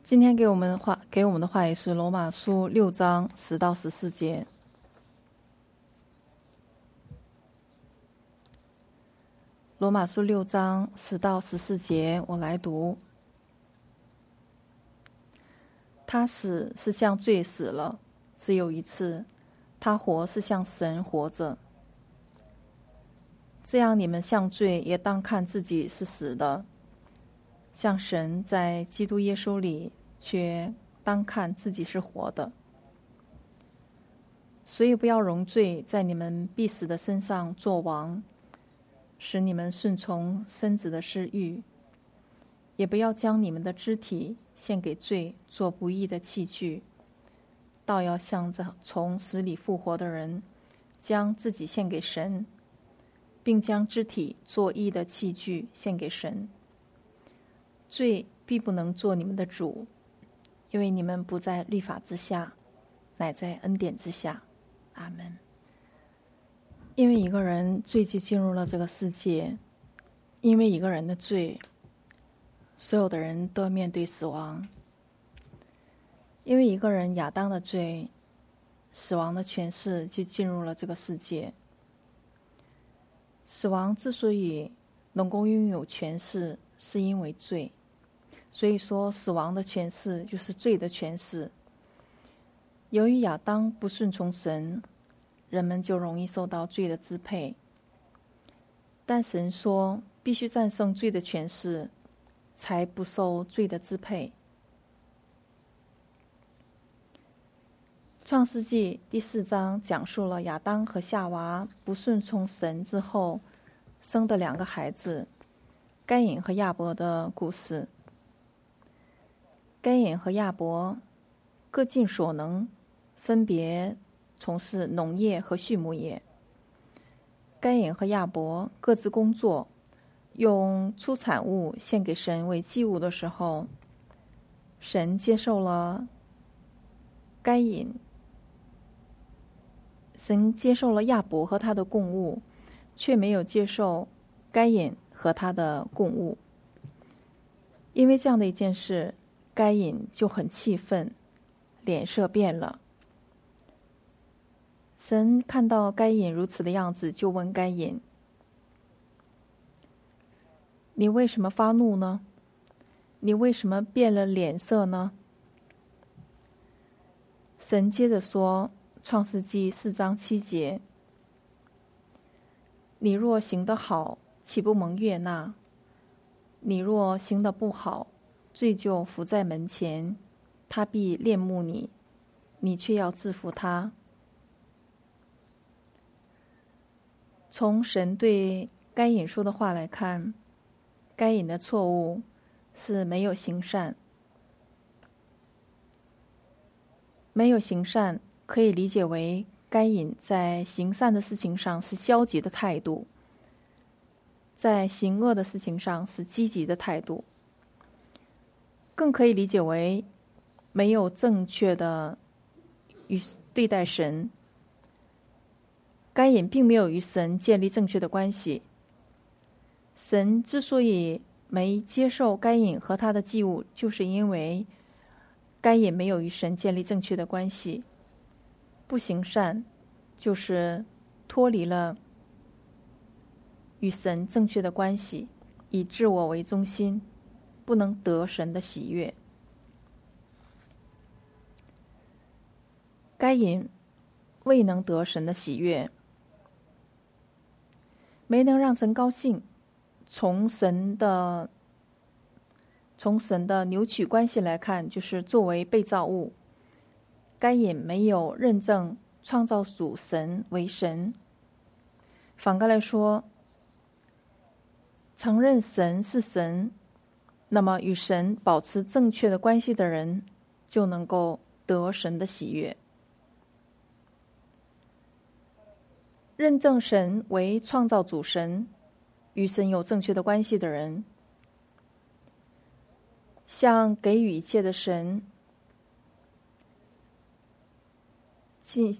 今天给我们的话语是罗马书6章10到14节。罗马书6章10到14节，我来读。他死是向罪死了，只有一次；他活是向神活着。这样你们向罪也当看自己是死的，向神在基督耶稣里却当看自己是活的。所以不要容罪在你们必死的身上作王，使你们顺从身子的私欲，也不要将你们的肢体献给罪做不义的器具，倒要向着从死里复活的人，将自己献给神，并将肢体做义的器具献给神。罪必不能做你们的主，因为你们不在律法之下，乃在恩典之下。阿们。因为一个人罪就进入了这个世界，因为一个人的罪，所有的人都要面对死亡。因为一个人亚当的罪，死亡的权势就进入了这个世界。死亡之所以能够拥有权势，是因为罪。所以说死亡的权势就是罪的权势。由于亚当不顺从神，人们就容易受到罪的支配。但神说必须战胜罪的权势，才不受罪的支配。创世纪第4章讲述了亚当和夏娃不顺从神之后生的2个孩子，该隐和亚伯的故事。该隐和亚伯各尽所能，分别从事农业和畜牧业。该隐和亚伯各自工作，用出产物献给神为祭物的时候，神接受了该隐，神接受了亚伯和他的供物，却没有接受该隐和他的供物。因为这样的一件事，该隐就很气愤，脸色变了。神看到该隐如此的样子，就问该隐：你为什么发怒呢？你为什么变了脸色呢？神接着说，创世纪4章7节：你若行得好，岂不蒙悦纳？你若行得不好，罪就伏在门前，他必恋慕你，你却要制服他。从神对该隐说的话来看，该隐的错误是没有行善。没有行善可以理解为该隐在行善的事情上是消极的态度，在行恶的事情上是积极的态度。更可以理解为没有正确的对待神。该隐并没有与神建立正确的关系。神之所以没接受该隐和他的祭物，就是因为该隐没有与神建立正确的关系。不行善就是脱离了与神正确的关系，以自我为中心，不能得神的喜悦。该隐未能得神的喜悦，没能让神高兴。从神的扭曲关系来看，就是作为被造物，该隐没有认证创造主神为神。反过来说，承认神是神，那么与神保持正确的关系的人，就能够得神的喜悦。认证神为创造主神，与神有正确的关系的人，向给予一切的神进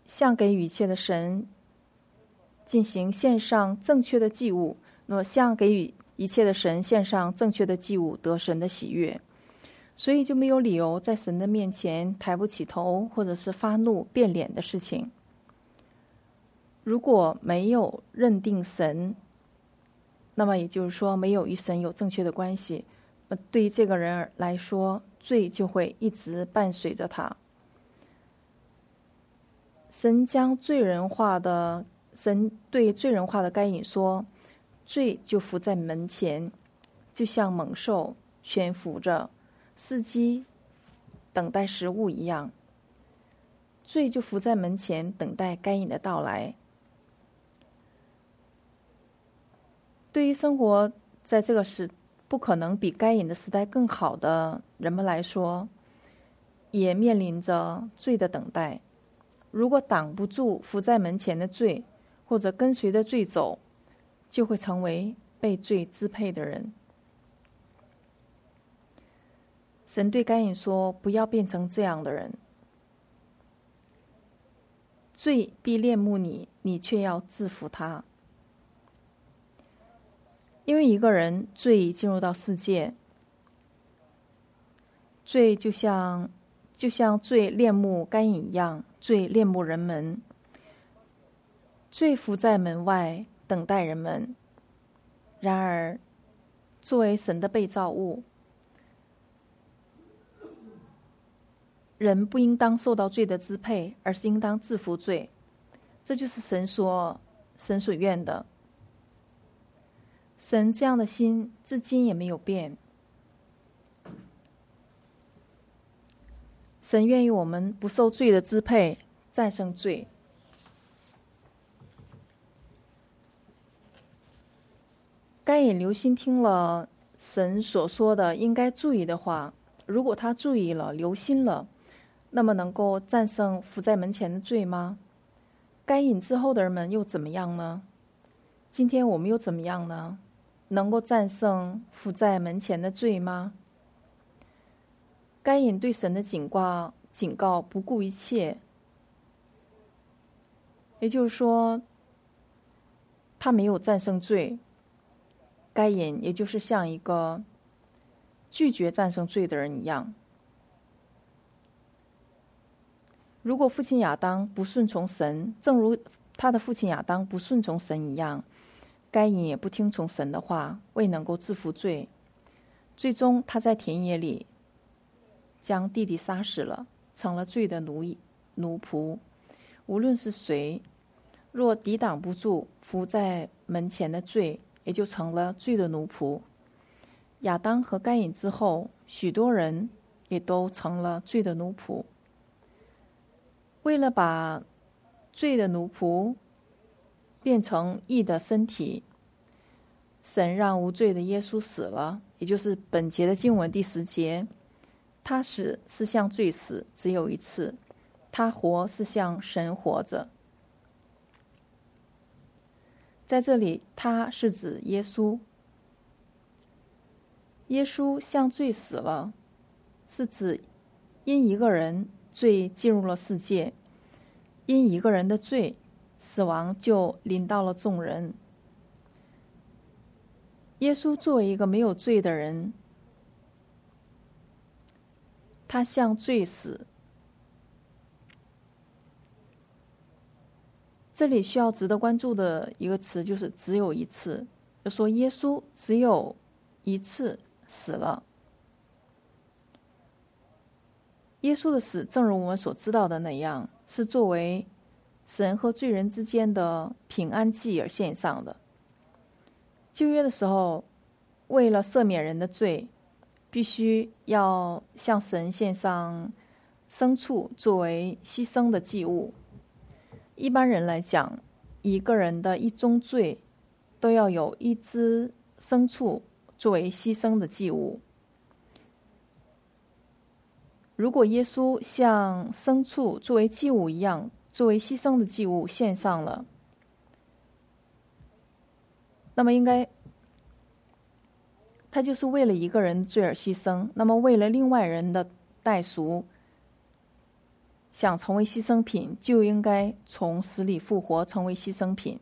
行献上正确的祭物，那么向给予一切的神献上正确的祭物，得神的喜悦。 所以就没有理由在神的面前抬不起头，或者是发怒变脸的事情。如果没有认定神，那么也就是说没有与神有正确的关系，对于这个人来说，罪就会一直伴随着他。神对罪人化的该隐说，罪就伏在门前，就像猛兽蜷伏着伺机等待食物一样，罪就伏在门前等待该隐的到来。对于生活在这个不可能比该隐的时代更好的人们来说，也面临着罪的等待。如果挡不住伏在门前的罪，或者跟随着罪走，就会成为被罪支配的人。神对该隐说，不要变成这样的人。罪必恋慕你，你却要制服他。因为一个人罪进入到世界，罪就像罪恋慕该隐一样，罪恋慕人们，罪伏在门外等待人们。然而作为神的被造物，人不应当受到罪的支配，而是应当制服罪。这就是神所愿的。神这样的心至今也没有变。神愿意我们不受罪的支配，战胜罪。该隐留心听了神所说的应该注意的话，如果他注意了，留心了，那么能够战胜伏在门前的罪吗？该隐之后的人们又怎么样呢？今天我们又怎么样呢？能够战胜伏在门前的罪吗？该隐对神的警告不顾一切，也就是说，他没有战胜罪。该隐也就是像一个拒绝战胜罪的人一样。如果父亲亚当不顺从神，正如他的父亲亚当不顺从神一样，该隐也不听从神的话，未能够制服罪。最终他在田野里将弟弟杀死了，成了罪的奴仆。无论是谁，若抵挡不住伏在门前的罪，也就成了罪的奴仆。亚当和该隐之后，许多人也都成了罪的奴仆。为了把罪的奴仆变成义的身体，神让无罪的耶稣死了，也就是本节的经文第10节。他死是向罪死，只有一次；他活是向神活着。在这里，他是指耶稣。耶稣向罪死了，是指因一个人罪进入了世界，因一个人的罪，死亡就临到了众人。耶稣作为一个没有罪的人，他向罪死。这里需要值得关注的一个词就是只有一次，就说耶稣只有一次死了。耶稣的死正如我们所知道的那样，是作为神和罪人之间的平安祭而献上的。旧约的时候，为了赦免人的罪，必须要向神献上牲畜作为牺牲的祭物。一般人来讲，一个人的一宗罪都要有一只牲畜作为牺牲的祭物。如果耶稣像牲畜作为祭物一样，作为牺牲的祭物献上了，那么应该他就是为了一个人罪而牺牲，那么为了另外人的代赎，想成为牺牲品，就应该从死里复活，成为牺牲品。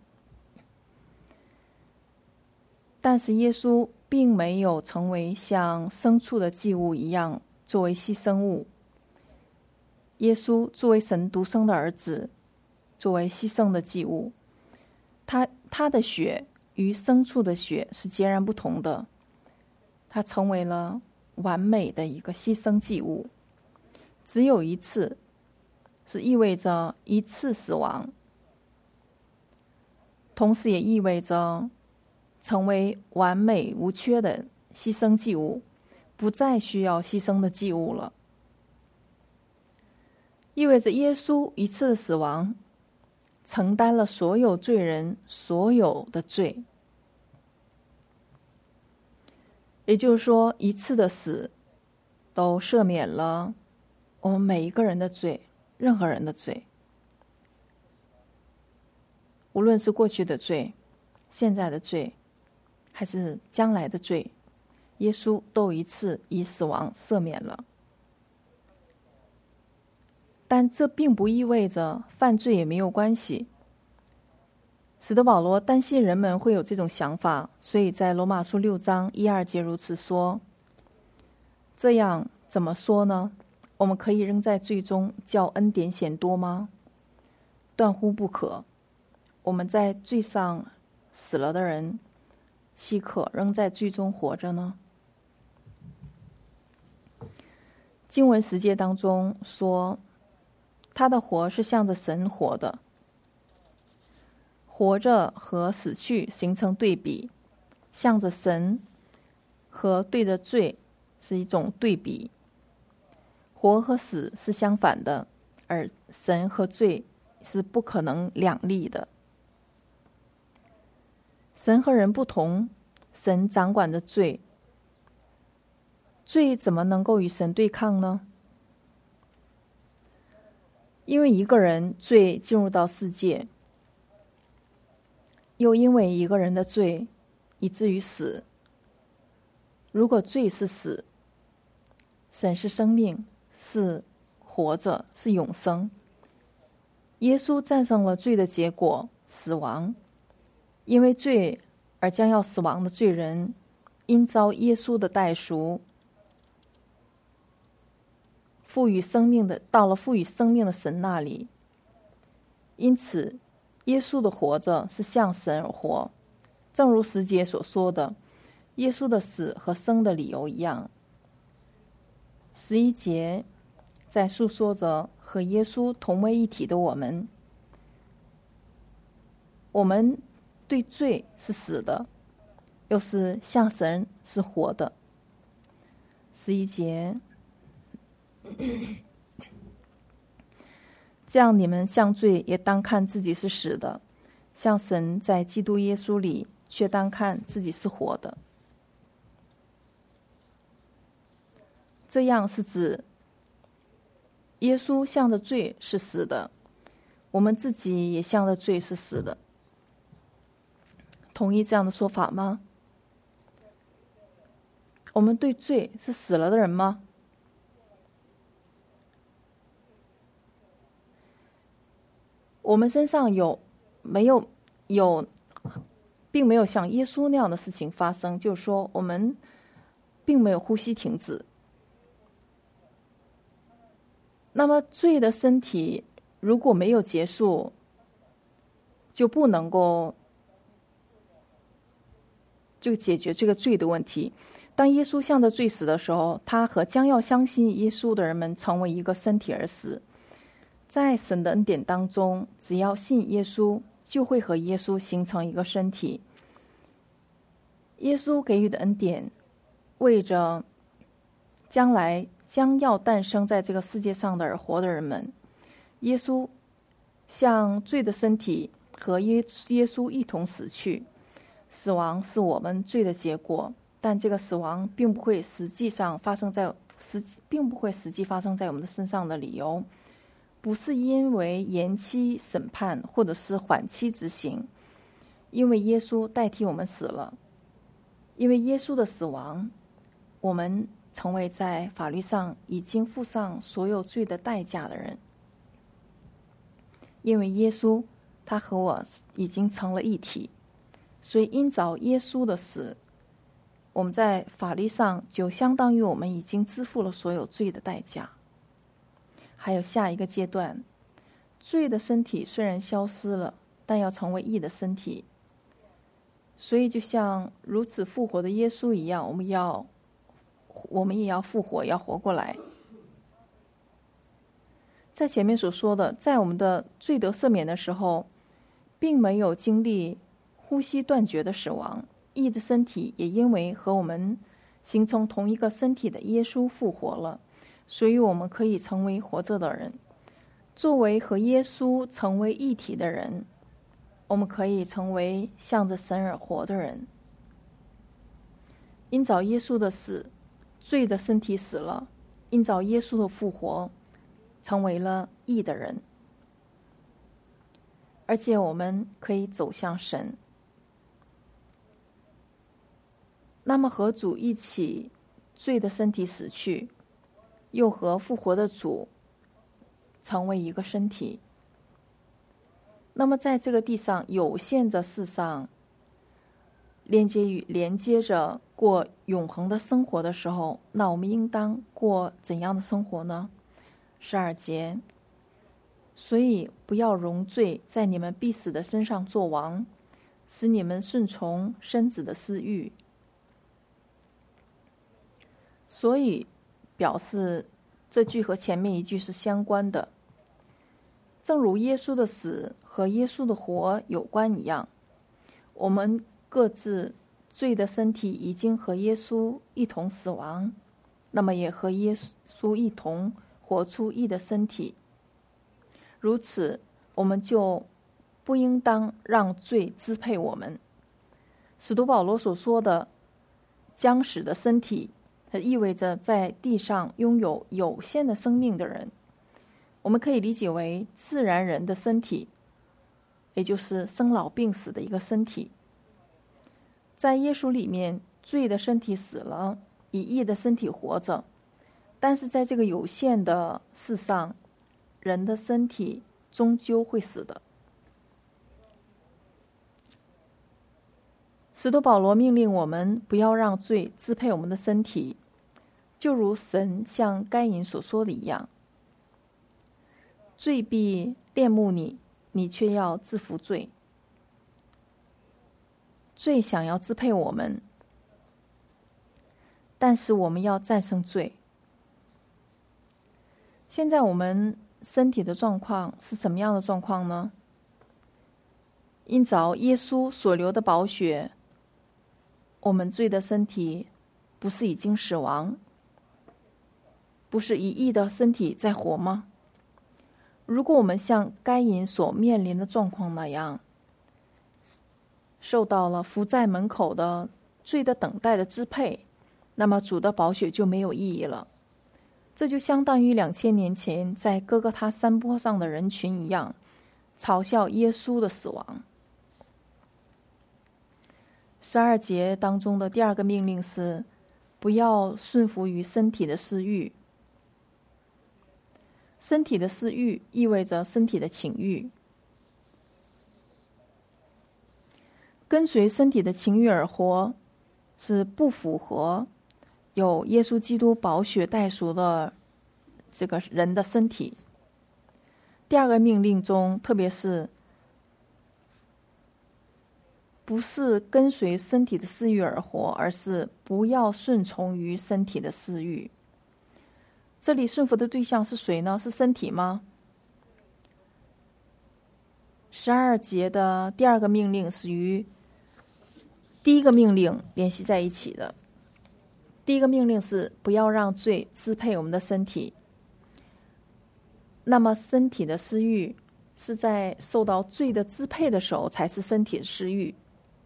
但是耶稣并没有成为像牲畜的祭物一样作为牺牲物。耶稣作为神独生的儿子，作为牺牲的祭物，他的血与牲畜的血是截然不同的，他成为了完美的一个牺牲祭物。只有一次，是意味着一次死亡，同时也意味着成为完美无缺的牺牲祭物，不再需要牺牲的祭物了。意味着耶稣一次的死亡承担了所有罪人所有的罪，也就是说，一次的死都赦免了我们每一个人的罪，任何人的罪，无论是过去的罪、现在的罪，还是将来的罪，耶稣都一次以死亡赦免了。但这并不意味着犯罪也没有关系。使得保罗担心人们会有这种想法，所以在罗马书6章1、2节如此说。这样怎么说呢？我们可以仍在罪中叫恩典显多吗？断乎不可。我们在罪上死了的人，岂可仍在罪中活着呢？经文10节当中说，他的活是向着神活的。活着和死去形成对比，向着神和对着罪是一种对比。活和死是相反的，而神和罪是不可能两立的。神和人不同，神掌管着罪，罪怎么能够与神对抗呢？因为一个人罪进入到世界，又因为一个人的罪以至于死。如果罪是死，神是生命，是活着，是永生。耶稣战胜了罪的结果，死亡。因为罪而将要死亡的罪人，因遭耶稣的代赎，到了赋予生命的神那里。因此耶稣的活着是向神而活，正如10节所说的，耶稣的死和生的理由一样。11节在诉说着和耶稣同为一体的我们对罪是死的，又是向神是活的。11节这样你们向罪也当看自己是死的，向神在基督耶稣里却当看自己是活的。这样是指耶稣向着罪是死的，我们自己也向着罪是死的。同意这样的说法吗？我们对罪是死了的人吗？我们身上并没有像耶稣那样的事情发生，就是说我们并没有呼吸停止。那么罪的身体如果没有结束，就不能够就解决这个罪的问题。当耶稣向着罪死的时候，他和将要相信耶稣的人们成为一个身体而死。在神的恩典当中，只要信耶稣，就会和耶稣形成一个身体。耶稣给予的恩典，为着将来将要诞生在这个世界上的而活的人们。耶稣像罪的身体和耶稣一同死去。死亡是我们罪的结果，但这个死亡并不会实际发生在我们的身上的理由，不是因为延期审判或者是缓期执行，因为耶稣代替我们死了。因为耶稣的死亡，我们成为在法律上已经付上所有罪的代价的人。因为耶稣他和我已经成了一体，所以因着耶稣的死， 我们在法律上就相当于我们已经支付了所有罪的代价。还有下一个阶段，罪的身体虽然消失了，但要成为义的身体。所以就像如此复活的耶稣一样，我们也要复活，要活过来。在前面所说的，在我们的罪得赦免的时候，并没有经历呼吸断绝的死亡，义的身体也因为和我们形成同一个身体的耶稣复活了，所以我们可以成为活着的人。作为和耶稣成为一体的人，我们可以成为向着神而活的人。因着耶稣的死，罪的身体死了；因着耶稣的复活，成为了义的人。而且我们可以走向神。那么和主一起罪的身体死去，又和复活的主成为一个身体。那么在这个地上有限的世上，连接着过永恒的生活的时候，那我们应当过怎样的生活呢？12节，所以不要容罪在你们必死的身上作王，使你们顺从身子的私欲。所以表示这句和前面一句是相关的，正如耶稣的死和耶稣的活有关一样，我们各自罪的身体已经和耶稣一同死亡，那么也和耶稣一同活出义的身体。如此，我们就不应当让罪支配我们。使徒保罗所说的将死的身体，它意味着在地上拥有有限的生命的人。我们可以理解为自然人的身体，也就是生老病死的一个身体。在耶稣里面，罪的身体死了，以义的身体活着。但是在这个有限的世上，人的身体终究会死的。使徒保罗命令我们不要让罪支配我们的身体，就如神向该隐所说的一样，罪必恋慕你，你却要制服罪。罪想要支配我们，但是我们要战胜罪。现在我们身体的状况是什么样的状况呢？因着耶稣所流的宝血，我们罪的身体不是已经死亡，不是以义的身体在活吗？如果我们像该隐所面临的状况那样，受到了伏在门口的罪的等待的支配，那么主的宝血就没有意义了。这就相当于2000年前在哥哥他山坡上的人群一样，嘲笑耶稣的死亡。12节当中的第二个命令是，不要顺服于身体的私欲。身体的私欲意味着身体的情欲。跟随身体的情欲而活，是不符合有耶稣基督宝血代赎的这个人的身体。第二个命令中，特别是不是跟随身体的私欲而活，而是不要顺从于身体的私欲。这里顺服的对象是谁呢？是身体吗？12节的第二个命令是与第一个命令联系在一起的。第一个命令是不要让罪支配我们的身体。那么身体的私欲是在受到罪的支配的时候才是身体的私欲。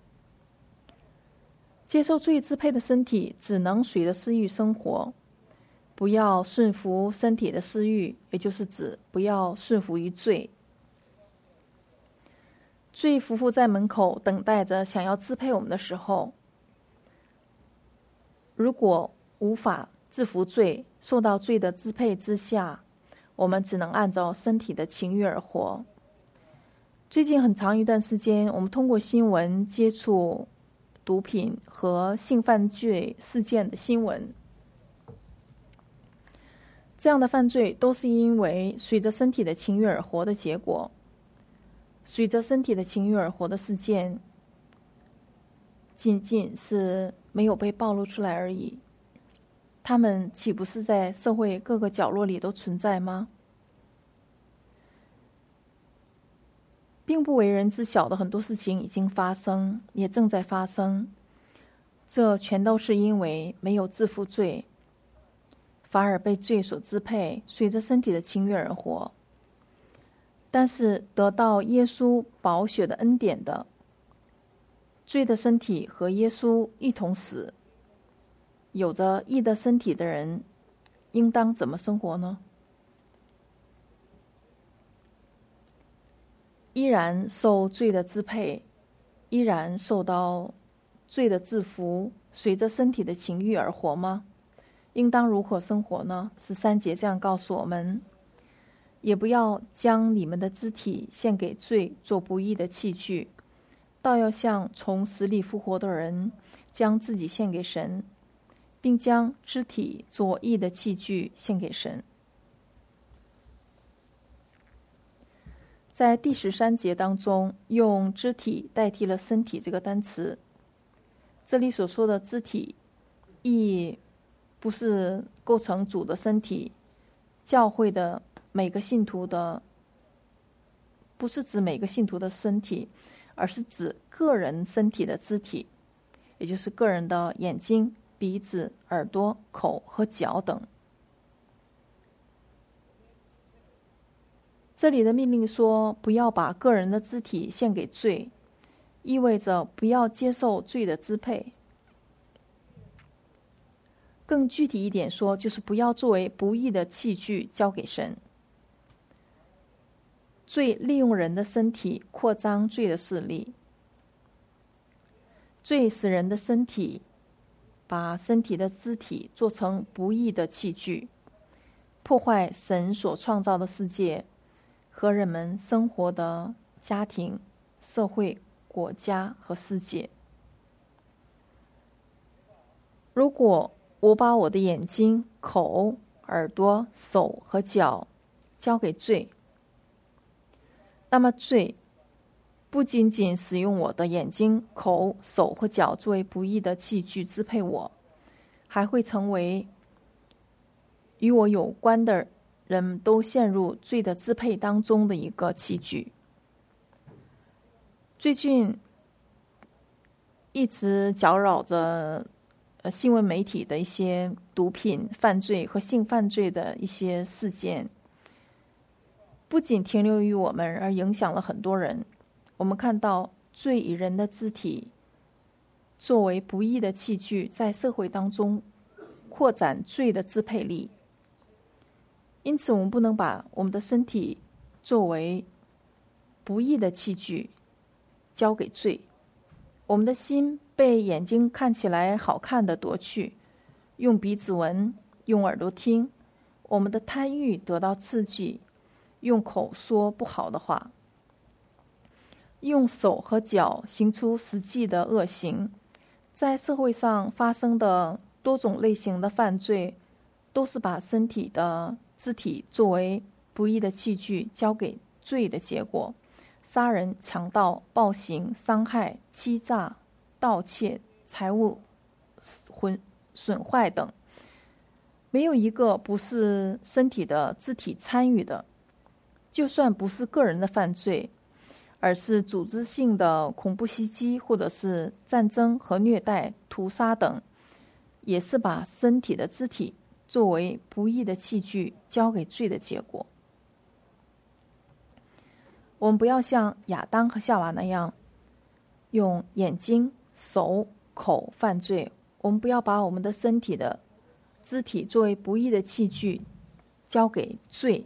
接受罪支配的身体只能随着私欲生活，不要顺服身体的私欲，也就是指不要顺服于罪。罪匍匐在门口等待着想要支配我们的时候，如果无法制服罪，受到罪的支配之下，我们只能按照身体的情欲而活。最近很长一段时间，我们通过新闻接触毒品和性犯罪事件的新闻。这样的犯罪都是因为随着身体的情欲而活的结果。随着身体的情欲而活的事件，仅仅是没有被暴露出来而已。他们岂不是在社会各个角落里都存在吗？并不为人知晓的很多事情已经发生，也正在发生。这全都是因为没有自负罪，反而被罪所支配，随着身体的情欲而活。但是得到耶稣宝血的恩典的，罪的身体和耶稣一同死，有着义的身体的人，应当怎么生活呢？依然受罪的支配，依然受到罪的制服，随着身体的情欲而活吗？应当如何生活呢？13节这样告诉我们：也不要将你们的肢体献给罪做不义的器具，倒要像从死里复活的人，将自己献给神，并将肢体做义的器具献给神。在第13节当中，用肢体代替了身体这个单词。这里所说的肢体，亦不是构成主的身体，教会的每个信徒的，不是指每个信徒的身体，而是指个人身体的肢体，也就是个人的眼睛、鼻子、耳朵、口和脚等。这里的命令说，不要把个人的肢体献给罪，意味着不要接受罪的支配。更具体一点说，就是不要作为不义的器具交给神。罪利用人的身体扩张罪的势力，罪使人的身体把身体的肢体做成不义的器具，破坏神所创造的世界和人们生活的家庭、社会、国家和世界。如果我把我的眼睛、口、耳朵、手和脚交给罪，那么罪不仅仅使用我的眼睛、口、手和脚作为不义的器具支配我，还会成为与我有关的人都陷入罪的支配当中的一个器具。最近一直搅扰着新闻媒体的一些毒品犯罪和性犯罪的一些事件，不仅停留于我们，而影响了很多人。我们看到罪以人的肢体作为不义的器具，在社会当中扩展罪的支配力。因此我们不能把我们的身体作为不义的器具交给罪。我们的心被眼睛看起来好看的夺去，用鼻子闻，用耳朵听，我们的贪欲得到刺激，用口说不好的话，用手和脚行出实际的恶行。在社会上发生的多种类型的犯罪，都是把身体的肢体作为不义的器具交给罪的结果。杀人、强盗、暴行、伤害、欺诈、盗窃、财物损坏等，没有一个不是身体的肢体参与的。就算不是个人的犯罪，而是组织性的恐怖袭击，或者是战争和虐待、屠杀等，也是把身体的肢体作为不义的器具交给罪的结果。我们不要像亚当和夏娃那样用眼睛、手、口犯罪。我们不要把我们的身体的肢体作为不义的器具交给罪。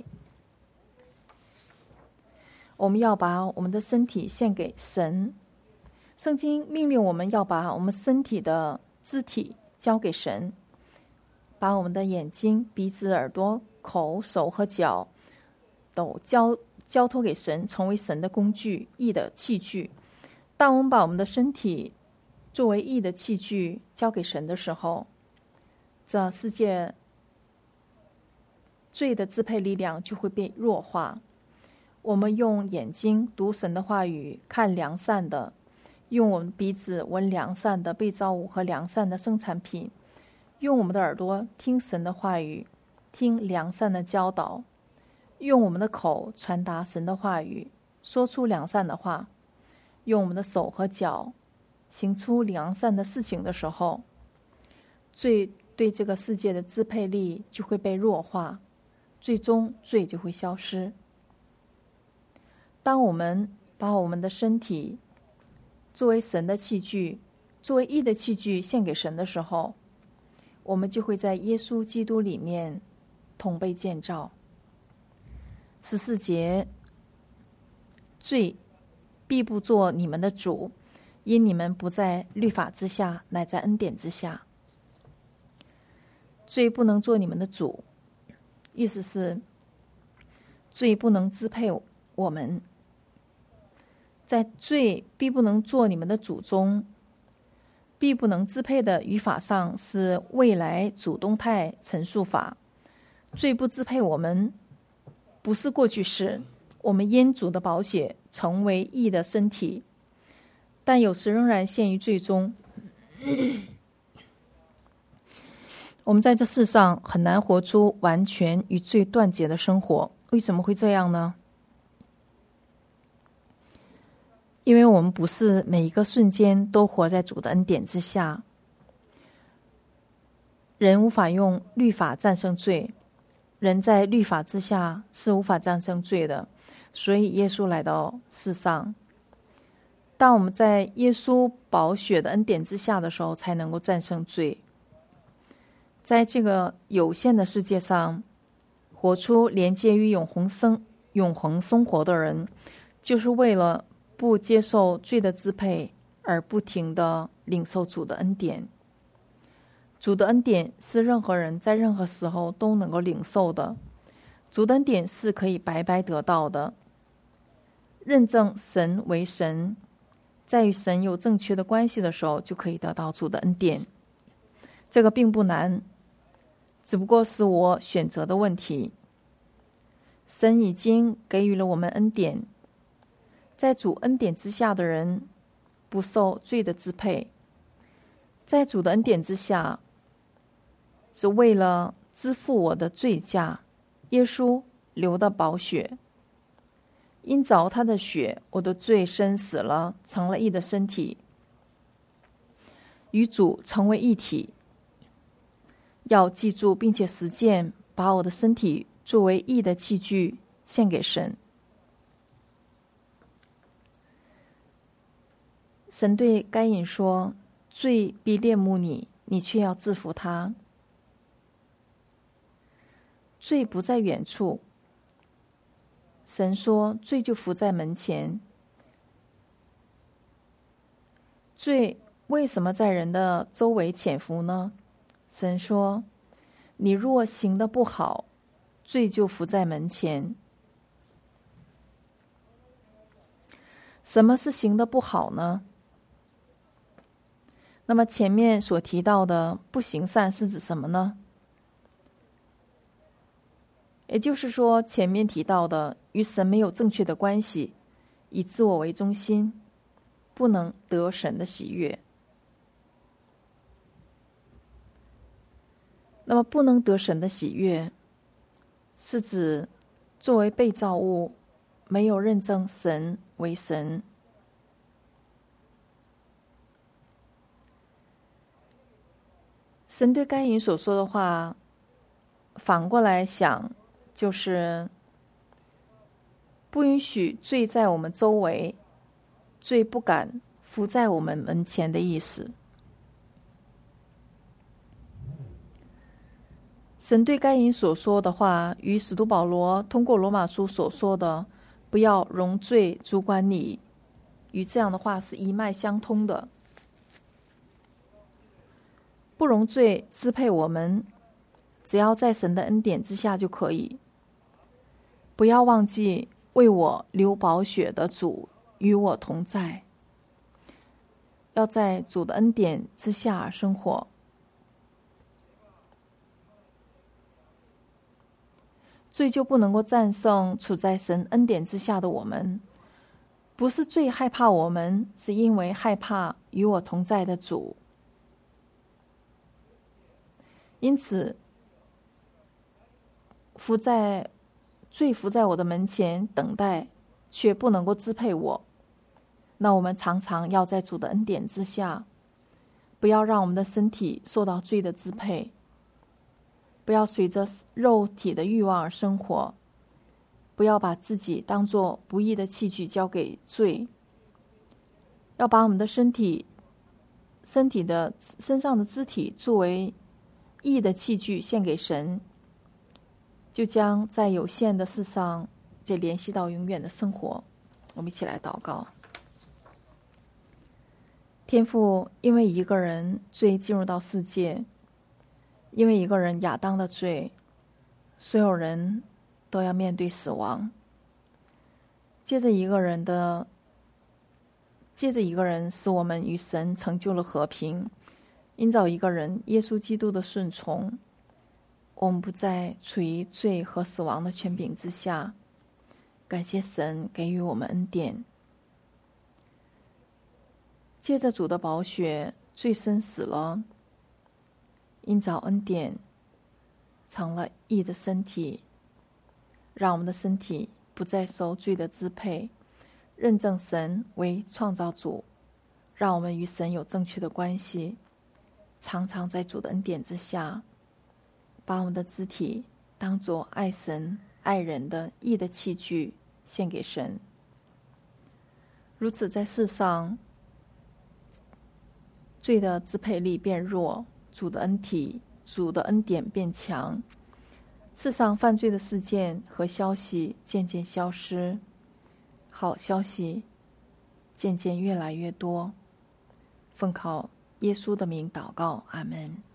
我们要把我们的身体献给神。圣经命令我们要把我们身体的肢体交给神，把我们的眼睛、鼻子、耳朵、口、手和脚都交托给神，成为神的工具、义的器具。当我们把我们的身体作为义的器具交给神的时候，这世界罪的支配力量就会被弱化。我们用眼睛读神的话语，看良善的；用我们鼻子闻良善的被造物和良善的生产品；用我们的耳朵听神的话语，听良善的教导；用我们的口传达神的话语，说出良善的话；用我们的手和脚行出良善的事情的时候，罪对这个世界的支配力就会被弱化，最终罪就会消失。当我们把我们的身体作为神的器具，作为义的器具献给神的时候，我们就会在耶稣基督里面同被建造。14节，罪必不做你们的主，因你们不在律法之下，乃在恩典之下。罪不能做你们的主，意思是罪不能支配我们。在罪必不能做你们的主中，必不能支配的语法上是未来主动态陈述法。罪不支配我们，不是过去式。我们因主的宝血成为义的身体，但有时仍然陷于罪中。我们在这世上很难活出完全与罪断绝的生活。为什么会这样呢？因为我们不是每一个瞬间都活在主的恩典之下。人无法用律法战胜罪，人在律法之下是无法战胜罪的，所以耶稣来到世上。当我们在耶稣宝血的恩典之下的时候，才能够战胜罪。在这个有限的世界上，活出连接于永恒生活的人，就是为了不接受罪的支配，而不停地领受主的恩典。主的恩典是任何人在任何时候都能够领受的。主的恩典是可以白白得到的。认证神为神，在与神有正确的关系的时候，就可以得到主的恩典。这个并不难，只不过是我选择的问题。神已经给予了我们恩典，在主恩典之下的人不受罪的支配。在主的恩典之下，是为了支付我的罪价，耶稣流的宝血，因着他的血，我的罪身死了，成了义的身体，与主成为一体。要记住并且实践，把我的身体作为义的器具献给神。神对该隐说，罪必恋慕你，你却要制服他。罪不在远处，神说罪就伏在门前。罪为什么在人的周围潜伏呢？神说，你若行得不好，罪就伏在门前。什么是行得不好呢？那么前面所提到的不行善是指什么呢？也就是说，前面提到的与神没有正确的关系，以自我为中心，不能得神的喜悦。那么不能得神的喜悦，是指作为被造物，没有认证神为神。神对该隐所说的话，反过来想，就是不允许罪在我们周围，罪不敢伏在我们门前的意思。神对该隐所说的话，与使徒保罗通过罗马书所说的不要容罪主管你，与这样的话是一脉相通的。不容罪支配我们，只要在神的恩典之下就可以。不要忘记为我流宝血的主与我同在。 要在主的恩典之下生活。罪就不能够战胜处在神恩典之下的我们。不是罪害怕我们，是因为害怕与我同在的主。因此，罪伏在我的门前等待，却不能够支配我。那我们常常要在主的恩典之下，不要让我们的身体受到罪的支配，不要随着肉体的欲望而生活，不要把自己当作不义的器具交给罪，要把我们的身上的肢体作为义的器具献给神，就将在有限的事上再联系到永远的生活。我们一起来祷告。天父，因为一个人罪进入到世界，因为一个人亚当的罪，所有人都要面对死亡。借着一个人使我们与神成就了和平，因着一个人耶稣基督的顺从，我们不再处于罪和死亡的权柄之下。感谢神给予我们恩典。借着主的宝血，罪身死了，因着恩典成了义的身体，让我们的身体不再受罪的支配，认证神为创造主，让我们与神有正确的关系，常常在主的恩典之下，把我们的肢体当作爱神爱人的义的器具献给神。如此在世上，罪的支配力变弱，主的恩典变强，世上犯罪的事件和消息渐渐消失，好消息渐渐越来越多。奉靠耶稣的名祷告，阿们。